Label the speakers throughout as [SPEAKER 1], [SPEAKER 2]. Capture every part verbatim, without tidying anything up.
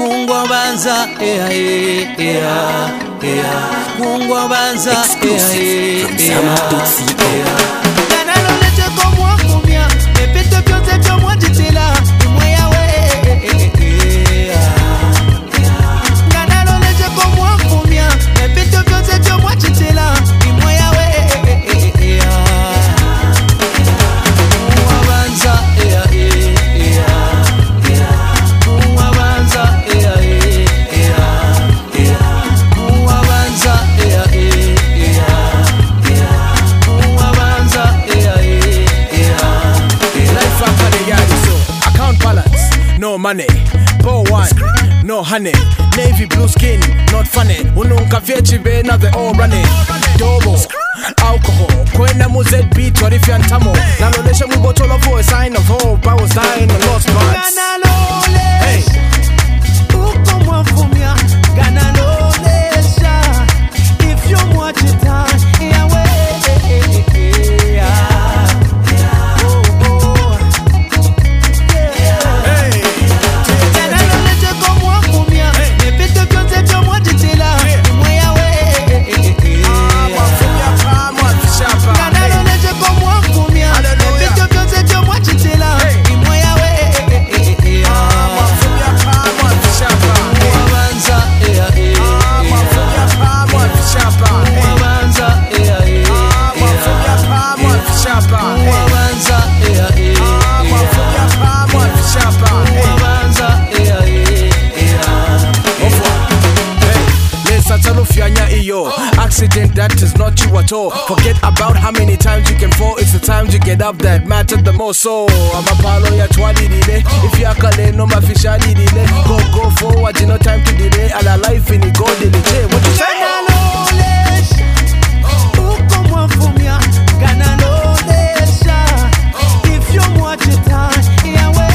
[SPEAKER 1] Mungu abanza ea ea ea Mungu abanza ea ea ea Ganalo leche como akumia me pete pionze pio moi jitela moi yawe Ganalo leche como akumia me pete pionze pio moi jitela moi yawe Mungu abanza ea ea Mungu abanza ea ea Mungu abanza ea ea Mungu abanza ea ea
[SPEAKER 2] Life after the yard so account balance, no money. Poor one, no honey. Navy blue skin, not funny. Ununka vyechi bena they all running. Dobo, alcohol. Kwenda muzet beat warifi antamo. Nalolesha mubotola for a sign of hope. I was dying and lost parts.
[SPEAKER 1] Hey, uko mwafumia ganalolesha. If you watch it time, yawe
[SPEAKER 2] Accident that is not you at all. Forget about how many times you can fall. It's the times you get up that matter the most. So I'm a palo ya twali dile. If you are calling no mafisha dile. Go go forward, you no time to delay. All our life in the go delay. What you say?
[SPEAKER 1] Uko mwafumia ganalolesha. If you watch it time, yawe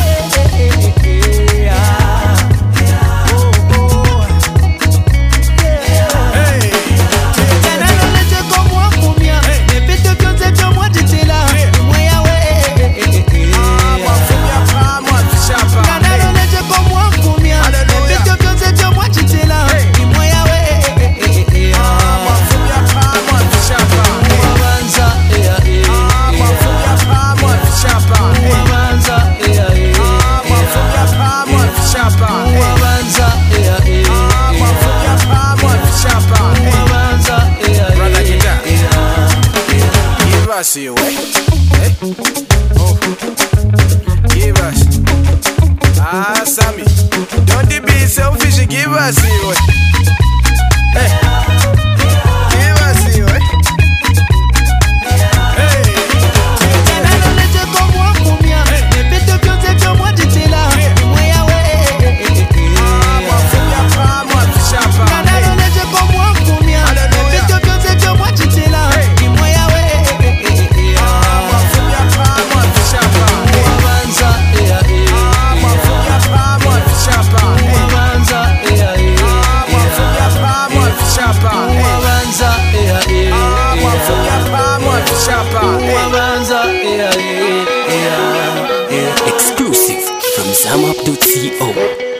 [SPEAKER 2] See you, eh? Hey? Oh, give us. Ah, Sammy, don't be selfish. Give us, you, eh? Hey, give us, you, eh?
[SPEAKER 3] Exclusive from Zamap dot co.